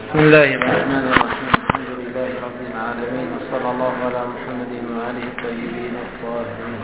بسم الله الرحمن الرحيم. الحمد لله رب العالمين، وصلى الله على محمد وآله الطيبين الطاهرين.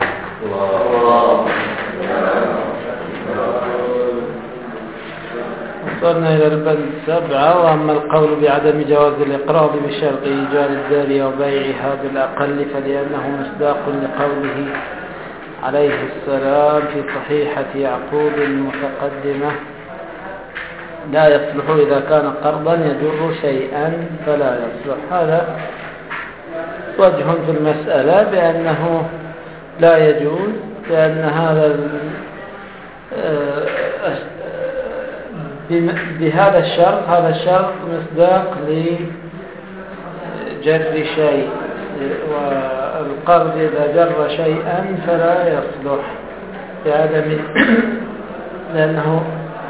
وصلنا إلى البند 7. وأما القول بعدم جواز الإقراض بشرط إيجار الدار وبيعها بالأقل فلأنه مصداق لقوله عليه السلام في صحيحة يعقوب المتقدمة: لا يصلح إذا كان قرضا يجر شيئا فلا يصلح. هذا وجه في المسألة بأنه لا يجوز، لأن بهذا الشرط، هذا الشرط مصداق لجر شيء، والقرض إذا جر شيئا فلا يصلح لأنه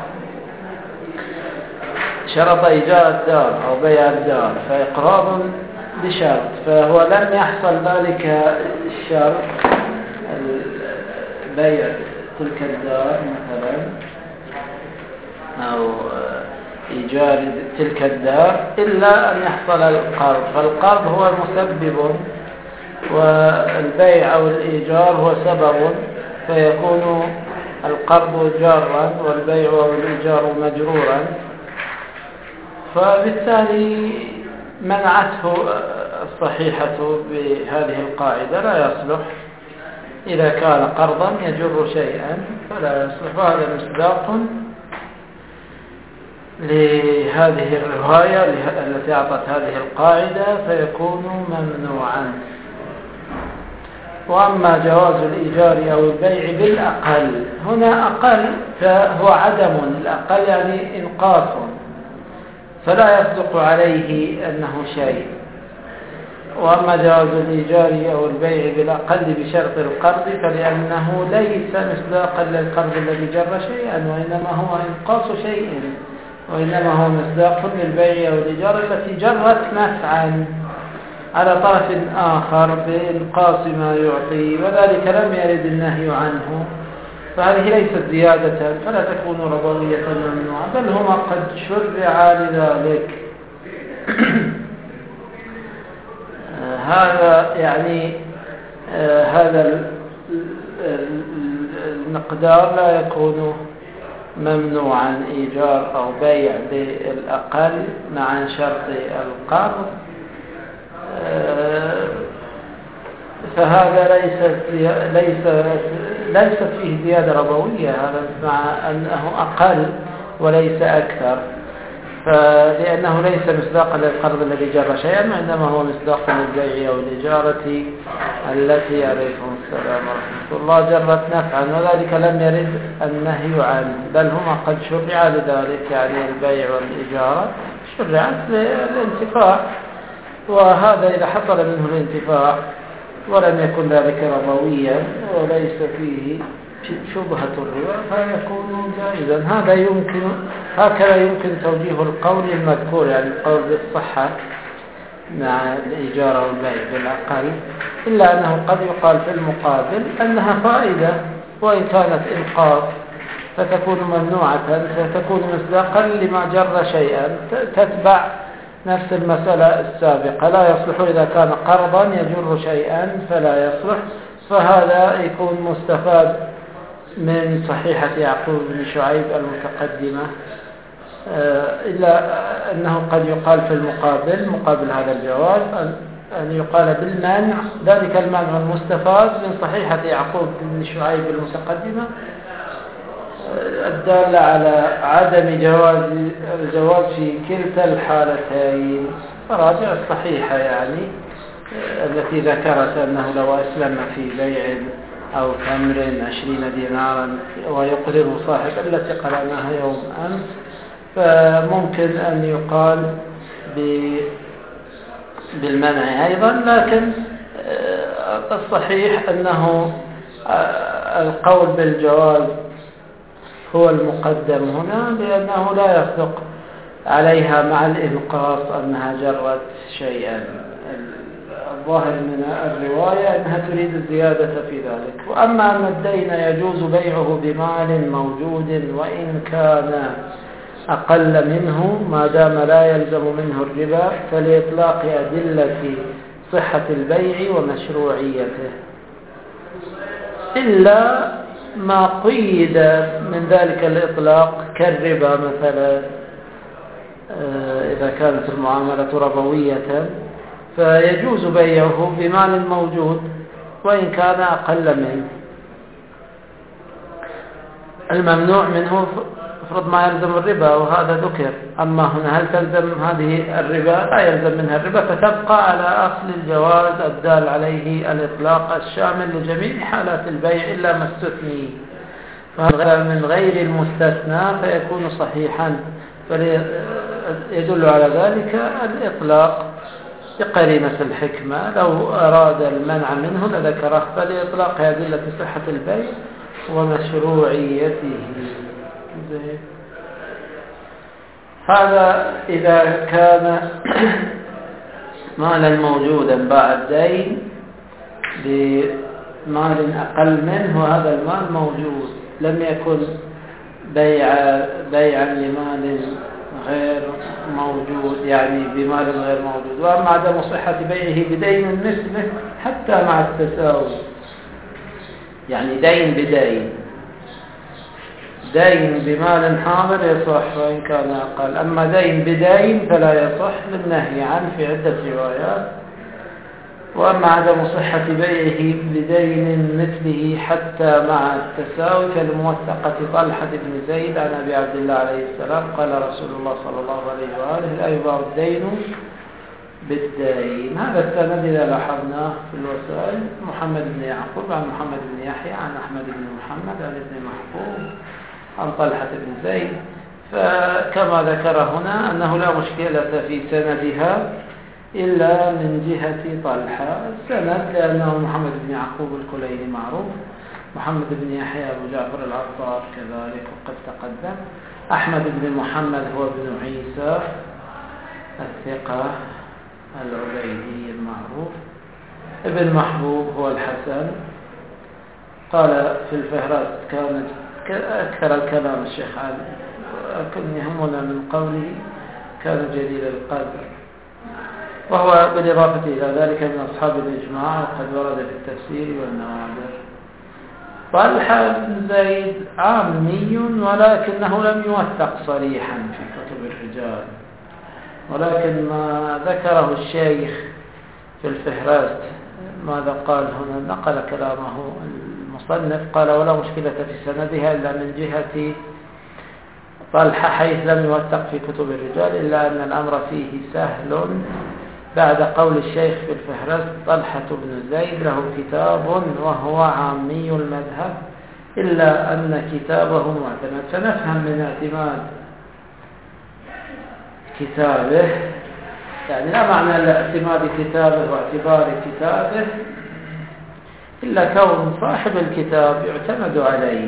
شرط إيجار الدار أو بيع الدار، فإقراض بشرط، فهو لم يحصل ذلك الشرط بيع تلك الدار مثلا أو إيجار تلك الدار إلا أن يحصل القرض، فالقرض هو مسبب والبيع أو الإيجار هو سبب، فيكون القرض جارا والبيع أو الإيجار مجرورا، فبالتالي منعته الصحيحة بهذه القاعدة: لا يصلح إذا كان قرضا يجر شيئا فلا يصلح. وهذا مصداق لهذه الرواية التي أعطت هذه القاعدة، فيكون ممنوعا. وأما جواز الإيجار أو البيع بالأقل، هنا أقل فهو عدم، الأقل يعني إنقاص، فلا يصدق عليه أنه شيء. وأما جواز الإيجار أو البيع بالأقل بشرط القرض فلأنه ليس مصداقا للقرض الذي جر شيئا، وإنما هو إنقاص شيء، وإنما هو مصداق للبيع أو الإيجار التي جرت نفعا على طرف آخر بإنقاص ما يعطي، وذلك لم يرد النهي عنه، فهذه ليست زيادة فلا تكون ربوية ممنوعة، بل هما قد شرع لذلك. هذا يعني هذا المقدار لا يكون ممنوعا، إيجار أو بيع بالأقل مع شرط القرض، فهذا ليست فيه زيادة ربوية، هذا مع أنه أقل وليس أكثر، لأنه ليس مصداقا للقرض الذي جر شيئا، وإنما هو مصداق للبيع أو الإجارة التي عليكم السلام ورحمة الله جرت نفعا، وذلك لم يرد النهي عنه، بل هما قد شرع لذلك، يعني البيع والإجارة شرعت للانتفاع، وهذا إذا حصل منه الانتفاع ولم يكن ذلك ربويا وليس فيه شبهة الربا فيكون جائزا. هكذا يمكن توجيه القول المذكور، يعني القول بالصحة مع الإيجار والبيع بالأقل، إلا أنه قد يقال في المقابل أنها فائدة، وإن كانت إنقاص فتكون ممنوعة، فتكون مصداقا لما جر شيئا، تتبع نفس المسألة السابقة: لا يصلح إذا كان قرضا يجر شيئا فلا يصلح. فهذا يكون مستفاد من صحيحة يعقوب بن شعيب المتقدمة، إلا أنه قد يقال في مقابل هذا الجواز أن يقال بالمنع، ذلك المنع المستفاد من صحيحة يعقوب بن شعيب المتقدمة الدالة على عدم الجواز في كلتا الحالتين. فراجع الصحيحة يعني التي ذكرت أنه لو أسلم في بيع أو تمر 20 دينارا ويقرر صاحب التي قرأناها يوم أمس، فممكن أن يقال بالمنع أيضا، لكن الصحيح أنه القول بالجواز هو المقدم هنا، لأنه لا يصدق عليها مع الإنقاص أنها جرت شيئا. الظاهر من الرواية أنها تريد الزيادة في ذلك. وأما أن الدين يجوز بيعه بمال موجود وإن كان أقل منه ما دام لا يلزم منه الربا، فلإطلاق أدلة صحة البيع ومشروعيته، إلا ما قيد من ذلك الإطلاق كالربا مثلا، إذا كانت المعاملة ربوية فيجوز بيعه بمال موجود وإن كان أقل منه. الممنوع منه افرض ما يلزم الربا وهذا ذكر، أما هنا هل تلزم هذه الربا؟ لا يلزم منها الربا، فتبقى على أصل الجواز الدال عليه الإطلاق الشامل لجميع حالات البيع إلا ما استثني، فهذا من غير المستثنى فيكون صحيحا، فيدل على ذلك الإطلاق بقرينة الحكمة، لو أراد المنع منه لذكره، فلإطلاق أدلة صحة البيع ومشروعيته. هذا إذا كان مالا موجودا باع الدين بمال أقل منه، وهذا المال موجود لم يكن بيعا لمال غير موجود، يعني بمال غير موجود. وأما عدم صحة بيعه بدين مثله حتى مع التساوي، يعني دين بدين، دين بمال حاضر يصح وإن كان أقل، أما دين بدين فلا يصح للنهي عنه في عدة روايات. وأما عدم صحة بيعه بدين مثله حتى مع التساوي كالموثقة طلحة بن زيد عن أبي عبد الله عليه السلام قال رسول الله صلى الله عليه وآله لا يباع الدين بالدين. هذا السند إذا لاحظناه في الوسائل محمد بن يعقوب عن محمد بن يحيى عن أحمد بن محمد عن ابن محبوب عن طلحة بن زيد، فكما ذكر هنا أنه لا مشكلة في سندها إلا من جهة طلحة السند، لأنه محمد بن يعقوب الكليني معروف، محمد بن يحيى أبو جعفر العطار كذلك وقد تقدم، أحمد بن محمد هو ابن عيسى الثقة العبيدي المعروف، ابن محبوب هو الحسن. قال في الفهرس كانت أكثر الكلام الشيخ علي، لكن يهمنا من قوله كان جليل القدر، وهو بالإضافة إلى ذلك من أصحاب الإجماع وقد ورد في التفسير والنوادر. طلحة بن زيد عامي ولكنه لم يوثق صريحا في كتب الرجال، ولكن ما ذكره الشيخ في الفهرست ماذا قال هنا، نقل كلامه المصنف، قال ولا مشكلة في سندها إلا من جهة طلحة حيث لم يوثق في كتب الرجال، إلا أن الأمر فيه سهل بعد قول الشيخ في الفهرست طلحة بن زيد له كتاب وهو عامي المذهب إلا أن كتابه معتمد. فنفهم من اعتماد كتابه يعني لا معنى لاعتماد كتابه واعتبار كتابه إلا كون صاحب الكتاب يعتمد عليه،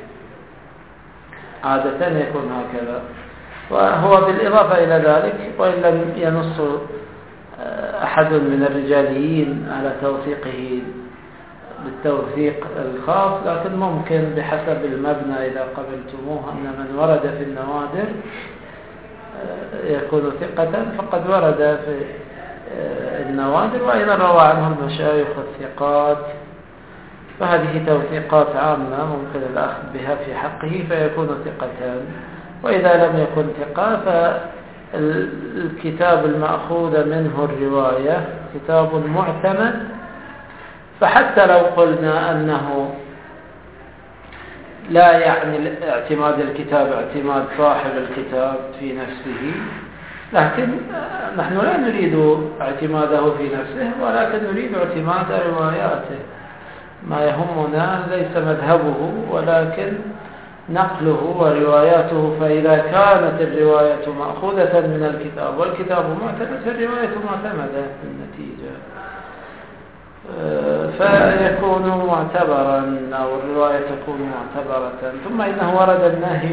عادة يكون هكذا. وهو بالإضافة إلى ذلك وإن لم ينص أحد من الرجاليين على توثيقه بالتوثيق الخاص، لكن ممكن بحسب المبنى إذا قبلتموه أن من ورد في النوادر يكون ثقة، فقد ورد في النوادر وأيضا روى عنه المشايخ والثقات، فهذه توثيقات عامة ممكن الأخذ بها في حقه فيكون ثقة. وإذا لم يكن ثقة فالكتاب المأخوذ منه الرواية كتاب معتمد، فحتى لو قلنا أنه لا يعني اعتماد الكتاب اعتماد صاحب الكتاب في نفسه، لكن نحن لا نريد اعتماده في نفسه ولكن نريد اعتماد رواياته. ما يهمنا ليس مذهبه ولكن نقله ورواياته، فإذا كانت الرواية مأخوذة من الكتاب والكتاب معتمد فالرواية معتمدة في النتيجة، فيكون معتبرا أو الرواية تكون معتبرة. ثم إنه ورد النهي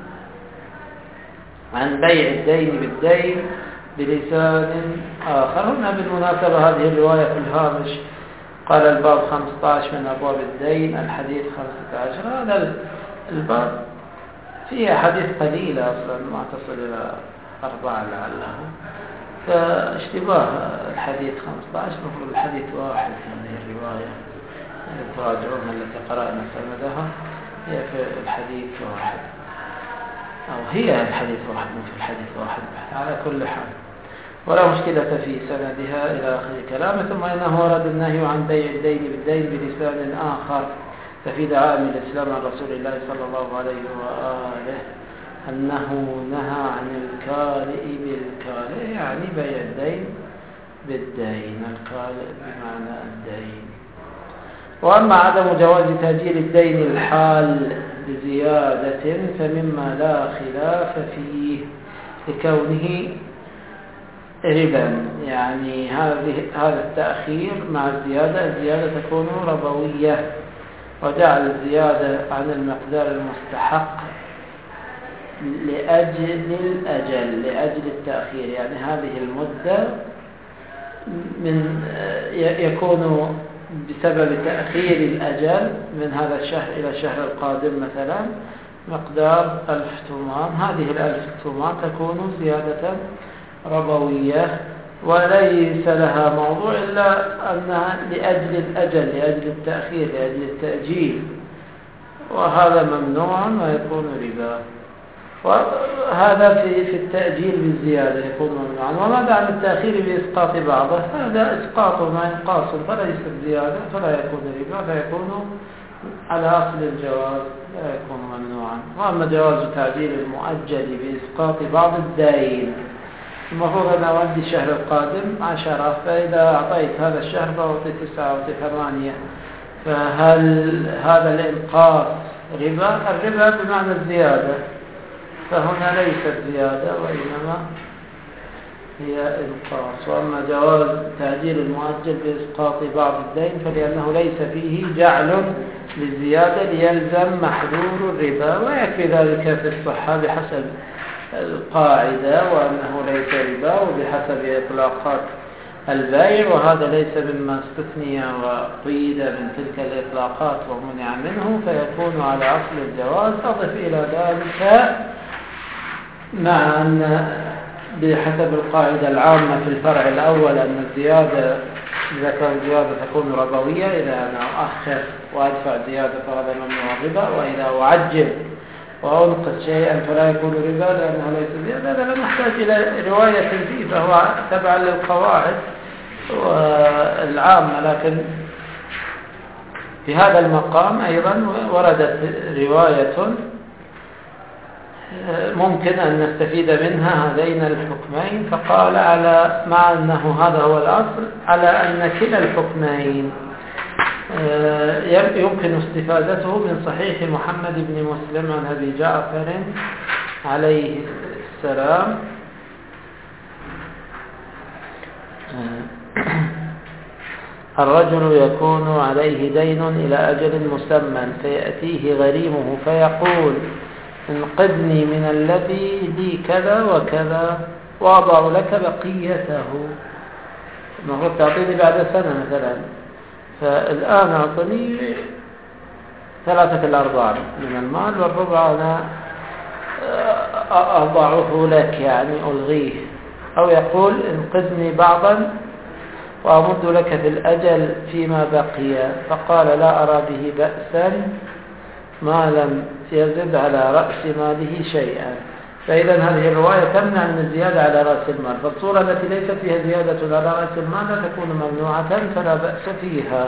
عن بيع الدين بالدين بلسان آخر. هنا بالمناسبة هذه الرواية في الهامش قال الباب 15 من أبواب الدين الحديث 15. هذا الباب في أحاديث قليلة أصلا ما تصل إلى 4 لعله، فاشتباه الحديث 15 المفروض الحديث واحد. هذه الرواية تراجعونها التي قرأنا سندها هي في الحديث واحد، أو هي الحديث واحد مو في الحديث واحد على كل حال، ولا مشكلة في سندها إلى آخر كلامه. ثم إنه ورد النهي عن بيع الدين بالدين بلسان آخر، ففي دعائم الإسلام عن رسول الله صلى الله عليه وآله أنه نهى عن الكالئ بالكالئ، يعني بيع الدين بالدين، الكالئ بمعنى الدين. وأما عدم جواز تأجيل الدين الحال بزيادة فمما لا خلاف فيه لكونه ربا، يعني هذا التأخير مع الزيادة تكون ربوية، وجعل الزيادة عن المقدار المستحق لأجل الأجل، لأجل التأخير، يعني هذه المدة يكون بسبب تأخير الأجل من هذا الشهر إلى الشهر القادم مثلا مقدار 1000 تومان، هذه 1000 تومان تكون زيادة ربوية وليس لها موضوع إلا أنها لأجل الأجل، لأجل التأخير، لأجل التأجيل، وهذا ممنوع ويكون ربا. وهذا في التأجيل بالزيادة يكون ممنوعا. وماذا عن التأخير بإسقاط بعضه؟ هذا إسقاط ما ينقاص فليس زيادة فلا يكون ربا، فيكون على أصل الجواز لا يكون ممنوعا. وأما جواز تعجيل المؤجل بإسقاط بعض الدين، المفروض أن أودي الشهر القادم 10، فإذا أعطيت هذا الشهر فأعطي 9 أو 8، فهل هذا الإنقاص ربا؟ الربا بمعنى الزيادة، فهنا ليست زيادة وإنما هي إنقاص. وأما جواز تعجيل المؤجل بإسقاط بعض الدين فلأنه ليس فيه جعل للزيادة ليلزم محذور الربا، ويكفي ذلك في الصحة بحسب القاعدة وأنه ليس ربا وبحسب إطلاقات البائع، وهذا ليس مما استثني وقيد من تلك الإطلاقات ومنع منه، فيكون على أصل الجواز. أضف إلى ذلك مع أن بحسب القاعدة العامة في الفرع الأول أن الزيادة إذا كان الزيادة تكون ربوية، إذا أنا أؤخر وأدفع زيادة فهذا ممنوع ربا، وإذا أعجل وأنقص شيئا فلا يكون ربا لأنه ليس زيادة. هذا لا نحتاج إلى رواية فيه، فهو تبع للقواعد والعامة. لكن في هذا المقام أيضا وردت رواية ممكن أن نستفيد منها هذين الحكمين، فقال على مع أنه هذا هو الأصل على أن كلا الحكمين يمكن استفادته من صحيح محمد بن مسلم عن أبي جعفر عليه السلام الرجل يكون عليه دين إلى أجل مسمى فيأتيه غريمه فيقول انقذني من الذي لي كذا وكذا وأضع لك بقيته، المفروض تعطيني بعد سنة مثلا، فالآن أعطني 3/4 من المال والربع أنا أضعه لك، يعني ألغيه. أو يقول انقذني بعضا وأمد لك في الأجل فيما بقي، فقال لا أرى به بأسا ما لم يزد على رأس ماله شيئا. فإذا هذه الرواية تمنع من الزيادة على رأس المال، فالصورة التي ليست فيها زيادة على رأس المال لا تكون ممنوعة فلا بأس فيها.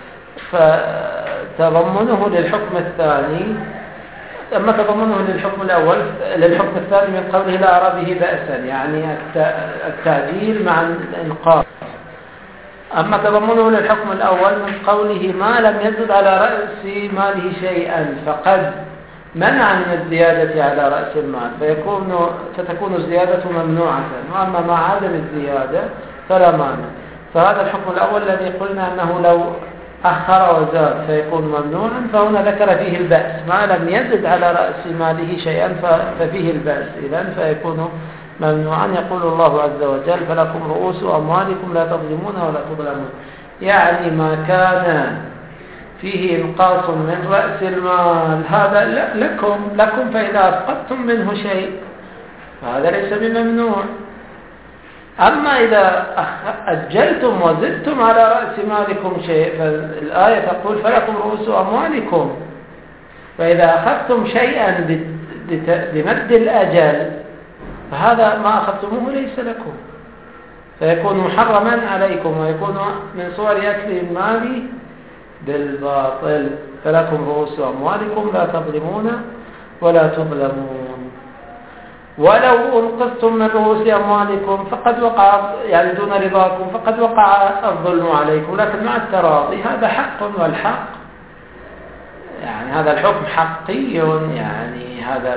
فتضمنه للحكم الثاني، أما تضمنه للحكم الأول للحكم الثاني من قوله لا أرى به بأسا، يعني التعجيل مع الإنقاذ. أما تضمنه للحكم الأول من قوله ما لم يزد على رأس ماله شيئا، فقد منع من الزيادة على رأس المال، فتكون الزيادة ممنوعة. وأما مع عدم الزيادة فلا مانع. فهذا الحكم الأول الذي قلنا أنه لو أخر وزاد فيكون ممنوعا، فهنا ذكر فيه البأس، ما لم يزد على رأس ماله شيئا ففيه البأس إذن فيكون ممنوعا. يقول الله عز وجل فلكم رؤوس أموالكم لا تظلمون ولا تظلمون، يعني ما كان فيه إنقاص من رأس المال هذا لكم فإذا أسقطتم منه شيء فهذا ليس بممنوع. أما إذا أجلتم وزدتم على رأس مالكم شيء فالآية تقول فلكم رؤوس أموالكم، فإذا أخذتم شيئا بمد الأجل فهذا ما أخذتموه ليس لكم، فيكون محرما عليكم ويكون من صور أكل المال بالباطل. فلكم رؤوس أموالكم لا تظلمون ولا تظلمون. ولو أنقذتم من رؤوس أموالكم فقد وقع يعني دون رضاكم فقد وقع الظلم عليكم، لكن مع التراضي هذا حق، والحق يعني هذا الحكم حقي، يعني هذا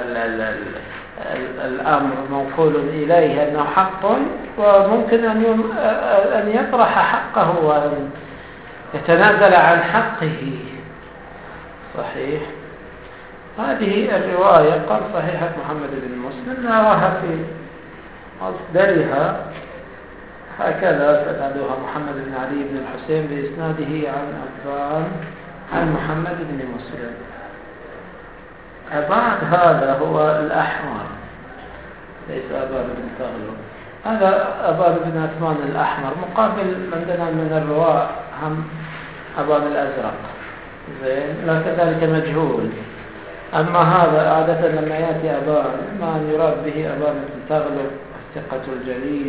الأمر موكول إليه أنه حق، وممكن أن يطرح حقه وأن يتنازل عن حقه. صحيح. هذه الرواية قال صحيحة محمد بن مسلم نراها في مصدرها هكذا سندها محمد بن علي بن الحسين بإسناده عن أبان عن محمد بن مسلم. بعد هذا هو الأحمر ليس أبان بن تغلب، هذا أبان بن عثمان الأحمر مقابل عندنا من الرواة هم أبان الأزرق زين، لا كذلك مجهول. أما هذا عادة لما يأتي أبان ما يراد به أبان بن تغلب الثقة الجليل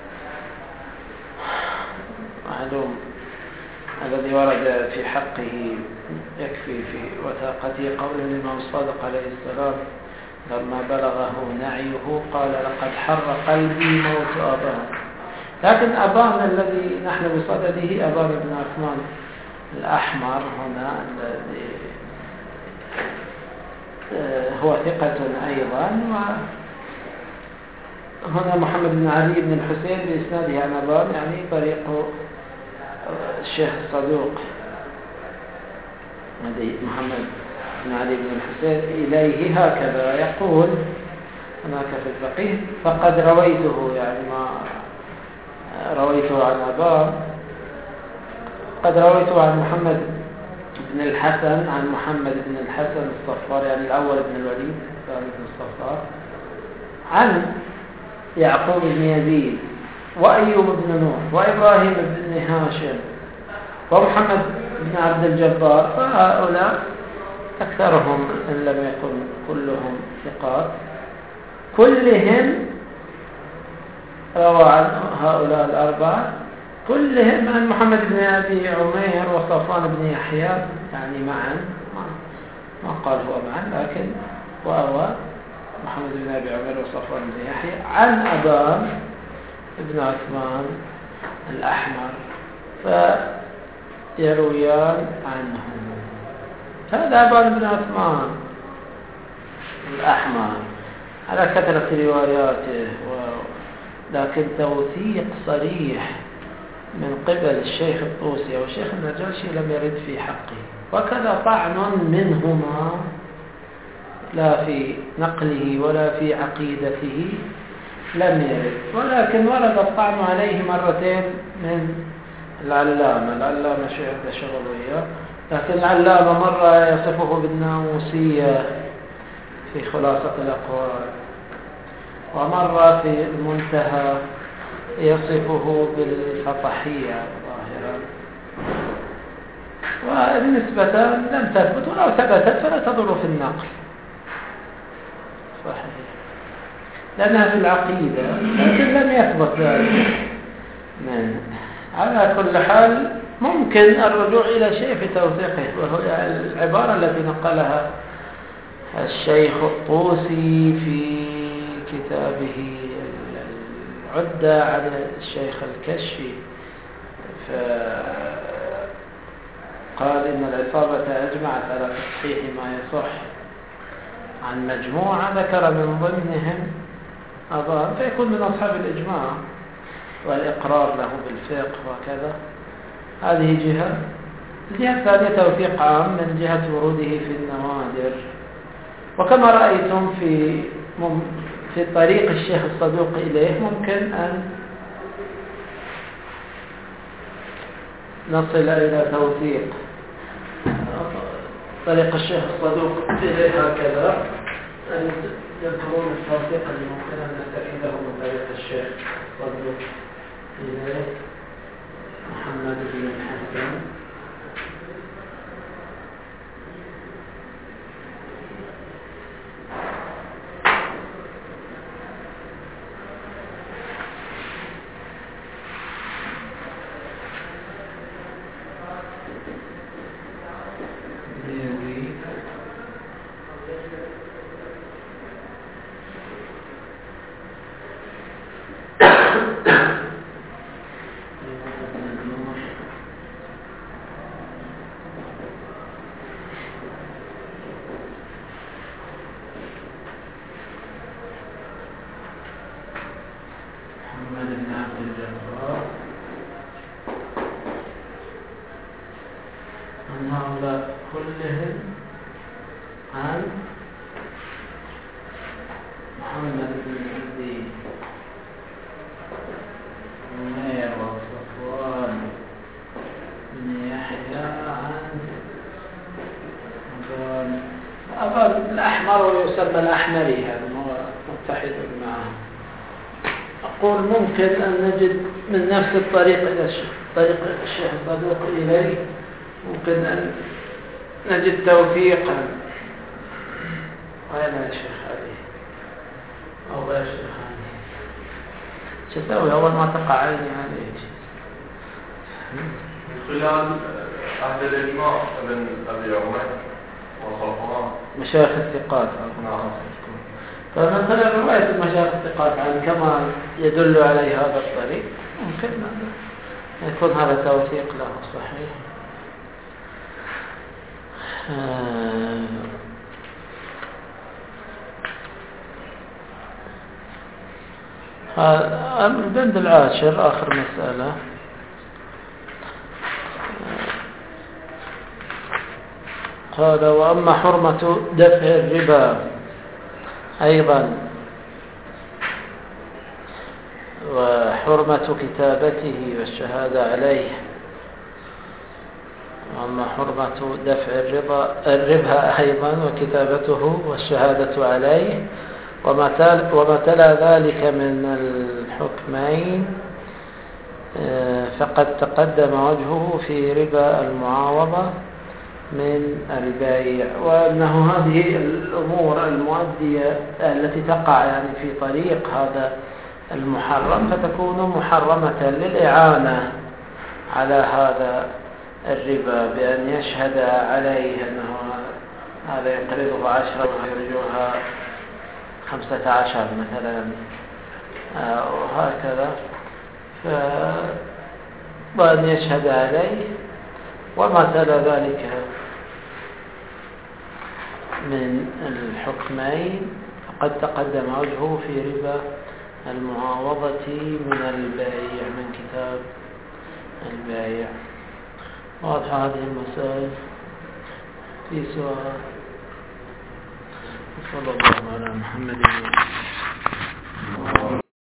معلوم الذي ورد في حقه يكفي في وثاقته قول الإمام الصادق عليه السلام لما بلغه نعيه قال لقد حر قلبي موت أبان. لكن أبان الذي نحن بصدده أبان بن عثمان الأحمر هنا الذي هو ثقة أيضا، وهنا محمد بن علي بن الحسين بإسناده عن أبان يعني طريق الشيخ الصدوق محمد بن علي بن الحسين إليه هكذا يقول هناك في الفقيه فقد رويته يعني ما رويته عن أبان قد رويته عن محمد بن الحسن عن محمد بن الحسن الصفار يعني الأول بن الوليد الثاني بن الصفار عن يعقوب بن يزيد وأيوب بن نوح وإبراهيم بن هاشم ومحمد بن عبد الجبار، فهؤلاء أكثرهم إن لم يكن كلهم ثقات، كلهم روى عن هؤلاء الأربعة كلهم عن محمد بن أبي عمير وصفوان بن يحيى يعني معا، ما قال هو معا لكن وهو محمد بن أبي عمير وصفوان بن يحيى عن أبان بن عثمان الأحمر فيرويان عنه. هذا أبان بن عثمان الأحمر على كثرة رواياته لكن توثيق صريح من قبل الشيخ الطوسي أو الشيخ النجاشي لم يرد في حقه، وكذا طعن منهما لا في نقله ولا في عقيدته لم يرد، ولكن ورد الطعن عليه مرتين من العلامة شيخ الشغلية، لكن العلامة مرة يصفه بالناموسية في خلاصة الأقوال، ومرة في المنتهى يصفه بالسطحية ظاهرا، والنسبة لم تثبت ولو ثبتت فلا تضر في النقل صحيح لأنها في العقيدة، لكن لم يثبت ذلك. على كل حال ممكن الرجوع إلى شيء في توثيقه، وهو العبارة التي نقلها الشيخ الطوسي في كتابه العدة عن الشيخ الكشفي، فقال إن العصابة أجمعت على تصحيح ما يصح عن مجموعة ذكر من ضمنهم أبان، فيكون من أصحاب الإجماع والإقرار له بالفقه وكذا. هذه جهة. الجهة الثانية توثيق عام من جهة وروده في النوادر، وكما رأيتم في طريق الشيخ الصدوق إليه ممكن أن نصل إلى توثيق طريق الشيخ الصدوق إليه هكذا أن يذكرون التوثيق اللي ممكن أن نستفيده من طريق الشيخ الصدوق إليه محمد بن الحسن الأحمري هذا هو متحد معه. أقول ممكن أن نجد من نفس الطريق إلى طريق الشيخ الصدوق إليه ممكن أن نجد توثيقا. وين يا شيخ علي أو غير شيخ علي شو تسوي أول ما تقع عيني عليه خلال عهد الإجماع ابن أبي عمر وصفوان مشايخ الثقات. فمن خلال رواية المشايخ الثقات عن كما يدل عليه هذا الطريق ممكن يكون هذا توثيق له صحيح. البند العاشر آخر مسألة قال وأما حرمة دفع الربا أيضا وحرمة كتابته والشهادة عليه. وأما حرمة دفع الربا أيضا وكتابته والشهادة عليه وما تلا ذلك من الحكمين فقد تقدم وجهه في ربا المعاوضة من البيع. وأنه هذه الأمور المؤدية التي تقع يعني في طريق هذا المحرم فتكون محرمة للإعانة على هذا الربا بأن يشهد عليه أنه هذا يقرضه 10 ويرجوها 15 مثلا وهكذا وأن يشهد عليه وما تلا ذلك من الحكمين فقد تقدم وجهه في ربا المعاوضة من البيع من كتاب البيع. واضح هذه المسائل؟ في سؤال؟ صلى الله على محمد